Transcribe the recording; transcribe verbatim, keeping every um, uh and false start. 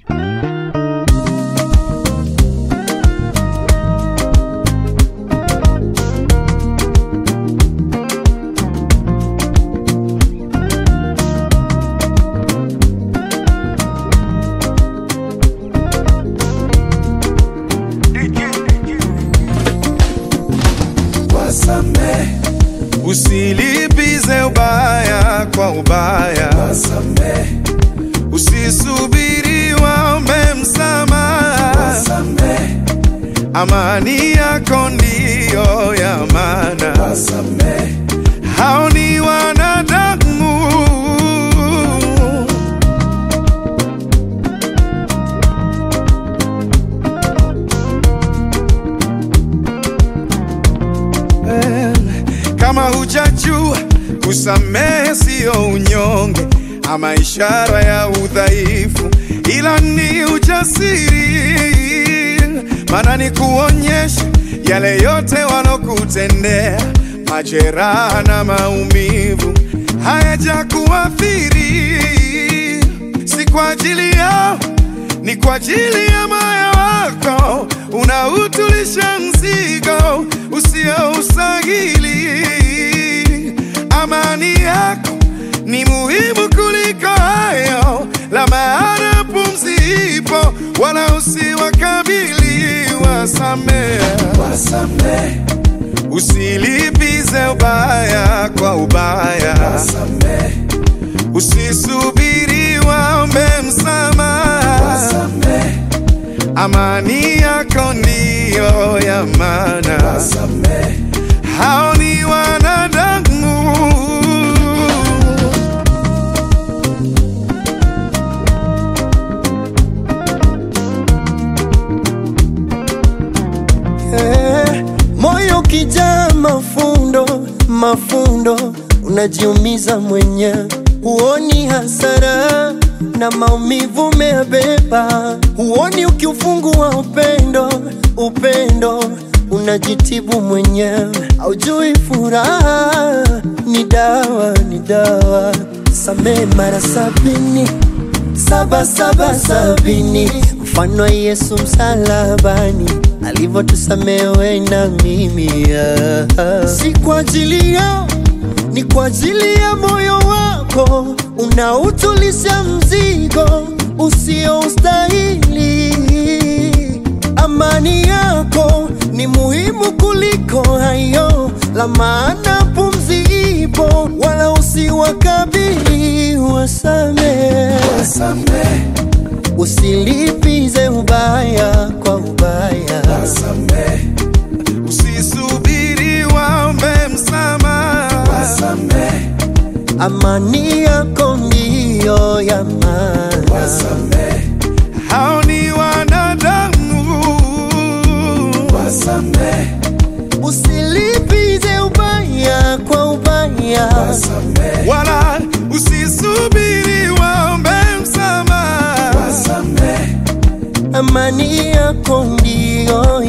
Usilipize ubaya kwa ubaya, wasamehe. Usisubiri waombe msamaha, wasamehe. Amani yako ndiyo ya maana, wasamehe. Hao ni wanadamu, kama hujajua kusamehe sio unyonge ama ishara ya udhaifu, ila ni ujasiri. Maana ni kuonyesha yale yote walokutendea, majeraha na maumivu hayajakuathiri. Si kwa ajili yao, ni kwa ajili ya moyo wako unautulisha mzigo usioustahili. Amani yako ni muhimu kuliko hayo, la maana pumzi ipo, wala usiwakabili. Wasamehe, wasamehe. Usilipize ubaya kwa ubaya, wasamehe. Usisubiri waombe msamaha, wasamehe. Amani yako ndiyo ya maana, wasamehe. Hao ni wanadamu, eh, moyo kijaa mafundo, mafundo, unajiumiza mwenyewe. Huoni hasara na maumivu umeyabeba, huoni ukiufungua upendo, upendo unajitibu mwenyewe. Haujui furaha ni dawa, ni dawa. Samehe mara sabini, saba saba sabini, mfano wa Yesu msalabani alivyotusamehe wewe na mimi. Si kwa ajili yao, ni kwa ajili ya moyo wako unautulisha mzigo usioustahili. Amani yako ni muhimu kuliko hayo, la maana pumzi ipo, wala usiwakabili. Wasamehe, wasamehe. Usilipize ubaya kwa ubaya, wasamehe. Usisubiri waombe msamaha, wasamehe. Amani yako ndiyo ya maana, wasamehe. Hao ni wanadamu, wasamehe. Usilipize ubaya kwa ubaya, wasamehe. Wala usisubiri waombe msamaha, wasamehe. Amani yako ndiyo